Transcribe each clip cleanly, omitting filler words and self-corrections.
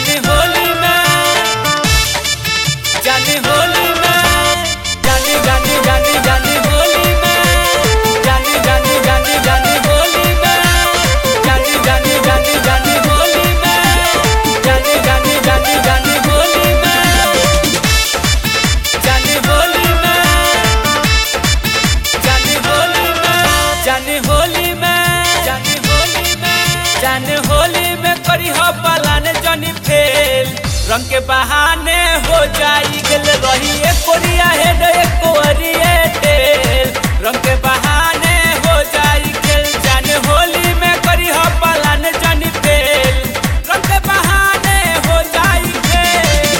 जाने होली में जाने होली में जाने जाने जाने जाने होली में जाने जाने जाने जाने होली में जाने जाने जाने जाने होली में जाने जाने जाने जाने होली में जाने होली में जाने होली में जाने होली में जाने होली में जाने होली में करी हो पालाने जनी फेल रंग के बहाने हो जाई गल रही एक कोरिया हेड एक कोरिया टेल रंग के बहाने हो जाई गल जाने होली में करी हो पालाने जनी फेल रंग के बहाने हो जाई गल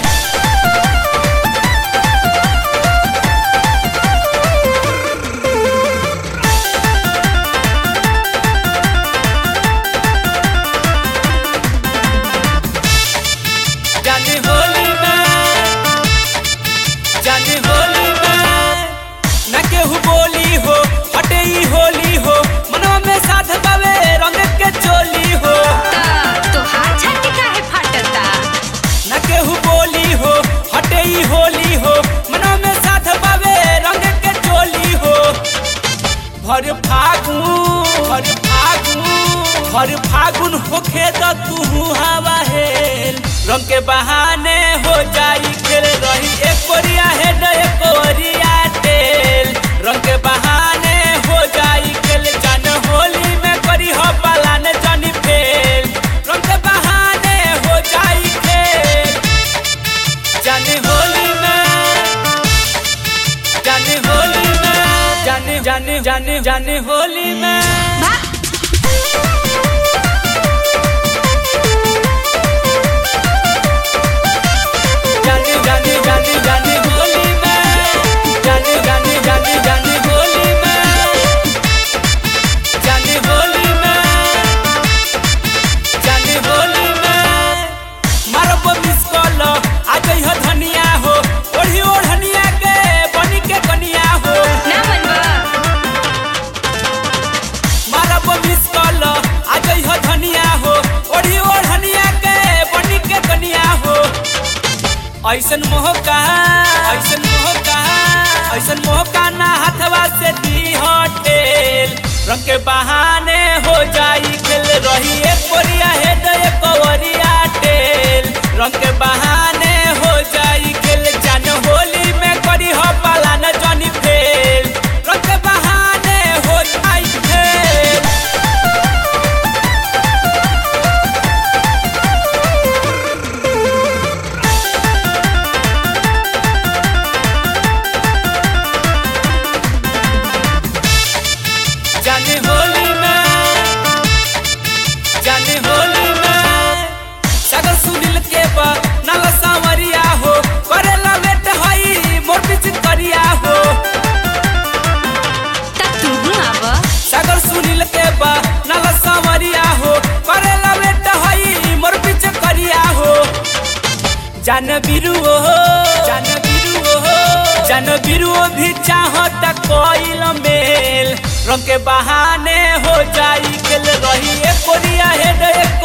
जाने होली में जाने होली में न केहू बोली हो हटे ही होली हो मनवा में साथ बावे रंग के चोली हो तो हाथ छाती काहे फाटता न केहू बोली हो हटे ही होली हो मनवा में साथ बावे रंग के चोली हो भर फागुन होखे त तू हवा हेल रंग के बहाने हो जाई खेल रही एक कोरिया हेड एक कोरिया टेल रंग के बहाने हो जाई खेल जान होली में करी हो पालाने जानी फेल रंग के बहाने हो जाई खेल जाने होली में जाने होली में जाने जाने जाने जाने होली में भा जाने जाने जाने जाने होली में जाने जाने जाने जाने होली में जाने होली में जाने होली में मारब मिस कॉल आ गई हो धनिया हो ओढ़ी ओढ़निया के बनी के कनिया हो ना मनबा मारब मिस कॉल आ गई हो धनिया हो ओढ़ी ओढ़निया के बनी के कनिया हो ऐसन मोहका ना हथवा से दी होटेल रंग के बहाने हो जाई खेल रही एक कोरिया हेड एक कोरिया टेल रंग के बहाने हो जाई खेल जान होली में करी हो पालाना जनी फेल रंग के बहाने हो जाई खेल जाने होली में जाने होली में सागर सुनील के बा नाला सांवरिया हो करेला बेट हई मोर पिछ करिया हो त तू आवा सागर सुनील के बा नाला सांवरिया हो करेला बेट हई मोर पिछ करिया हो जान बिरु हो जान बिरु भी चाहत कोइल मेल रंग के बहाने हो जाई खेल रही एक कोरिया हेड एक